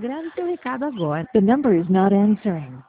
grave seu recado agora. The number is not answering.